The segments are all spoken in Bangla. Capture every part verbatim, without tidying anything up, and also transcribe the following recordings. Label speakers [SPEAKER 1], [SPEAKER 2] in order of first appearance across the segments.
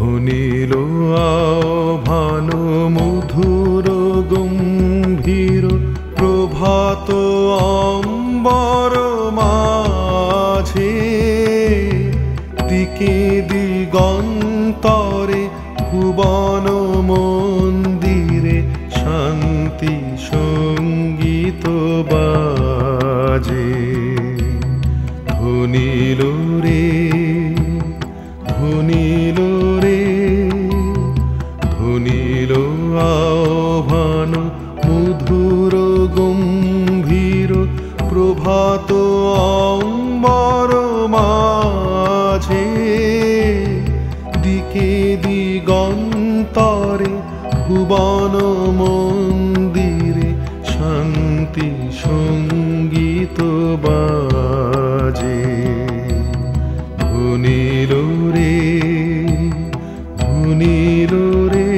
[SPEAKER 1] ধ্বনিল আহ্বান মধুর গম্ভীর প্রভাত অম্বর মাঝে, দিকে দিগন্তরে ভুবন মন্দিরে শান্তি সঙ্গীত বাজে। ধ্বনিল রে ধ্বনিল রে ধ্বনিল আহ্বান মধুর গম্ভীর প্রভাত অম্বর মাঝে, দিকে দিগন্তরে ভুবন মন্দিরে শান্তি সঙ্গীত বাজে। ধ্বনিল রে ধ্বনিল রে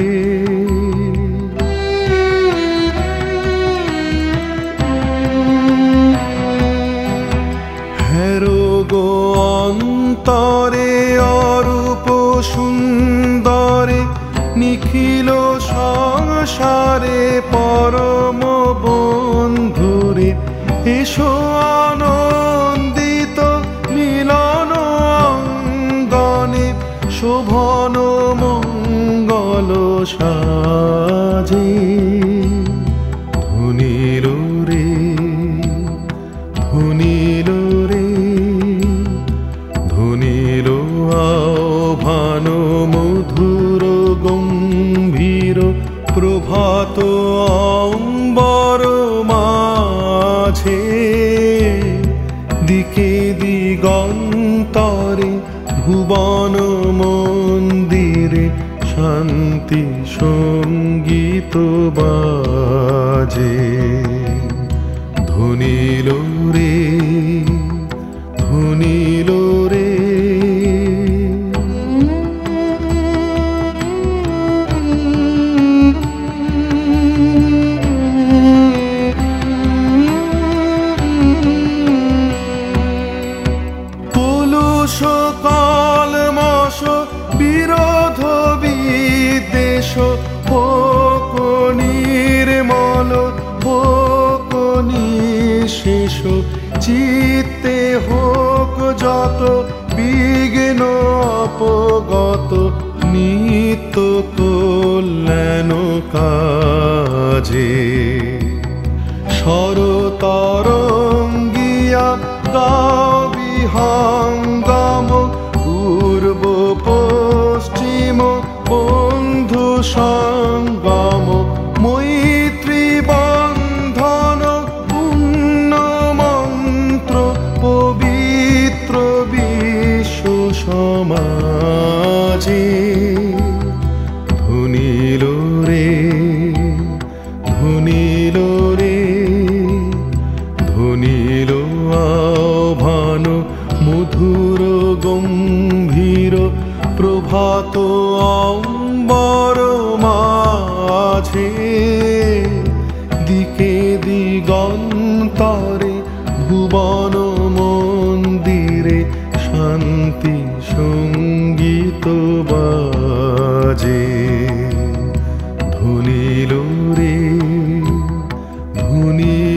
[SPEAKER 1] হেরো গো অন্তরে অরূপ সুন্দরে নিখিল সংসারে পরম বন্ধুরে, এসো আনন্দিত মিলন অঙ্গনে শোভন মঙ্গল সাজে। ধ্বনিল রে ধ্বনিল রে ধ্বনিল আহ্বান মধুর গম্ভীর প্রভাত অম্বর মাঝে, দিকে দিগন্তরে ভুবন মন্দিরে শান্তি সঙ্গীত বাজে। ধ্বনিল রে ধ্বনিল রে কলুষ কলমশ বিরোধ বিদ্বেষ হোক নির্মল হোক নিঃশেষ, চিত্তে হোক যত বিঘ্ন অপগত নিত্য কল্যাণ কাজে। সরতরঙ্গিয়া গাও বিহঙ্গম পূর্ব পশ্চিম বন্ধু সঙ্গম, মৈত্রী বন্ধন পুণ্য মন্ত্র পবিত্র বিশ্ব সমাজে। ধ্বনিল রে ধ্বনিল রে ধ্বনিল আহ্বান মধুর গম্ভীর প্রভাত অম্বর মাঝে, দিকে দিগন্তরে ভুবন মন্দিরে শান্তি সঙ্গীত বাজে। ধ্বনিল রে ধ্বনি